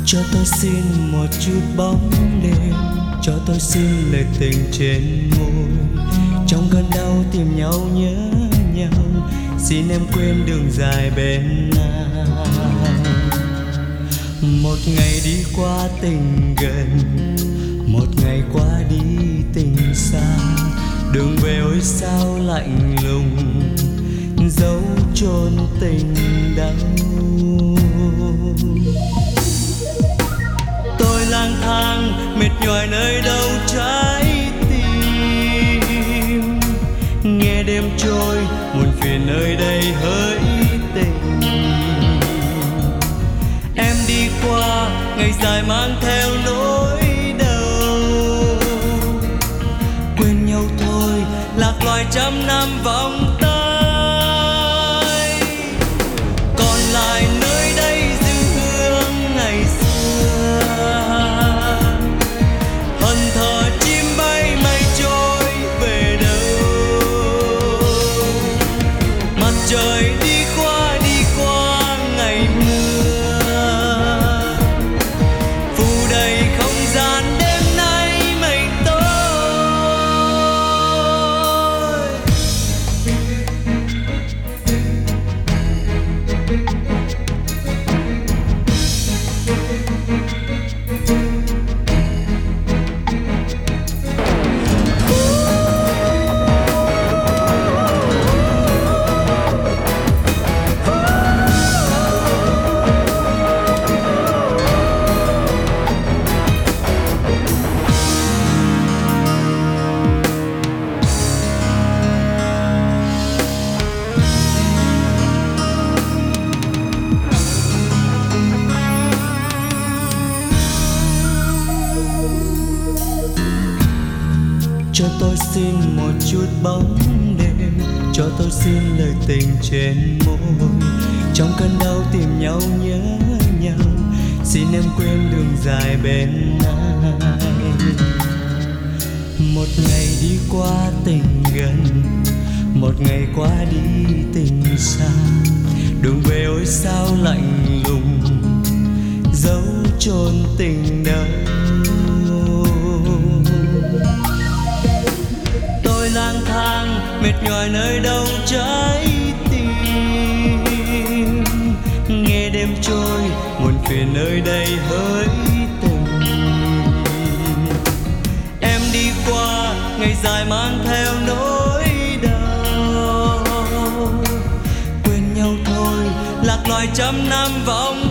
Cho tôi xin một chút bóng đêm, cho tôi xin lời tình trên môi. Trong cơn đau tìm nhau nhớ nhau, xin em quên đường dài bên anh. Một ngày đi qua tình gần, một ngày qua đi tình xa. Đường về ôi sao lạnh lùng, dấu chôn tình đau. Tôi lang thang mệt nhoài nơi đâu trái tim, nghe đêm trôi muộn phiền nơi đây hỡi tình. Em đi qua ngày dài mang theo nỗi đau, quên nhau thôi lạc loài trăm năm vòng tay. Còn lại nơi đây dư hương ngày xưa, hận thờ chim bay mây trôi về đâu. Mặt trời đi qua ngày mưa, phủ đầy không gian đêm nay mây tối. Cho tôi xin một chút bóng đêm, cho tôi xin lời tình trên môi. Trong cơn đau tìm nhau nhớ nhau, xin em quên đường dài bên anh. Một ngày đi qua tình gần, một ngày qua đi tình xa. Đường về ôi sao lạnh lùng, dấu chôn tình đau. Tôi lang thang mệt nhoài nơi đâu trái tim, nghe đêm trôi muộn phiền nơi đây hỡi tình. Em đi qua ngày dài mang theo nỗi đau, quên nhau thôi lạc loài trăm năm vòng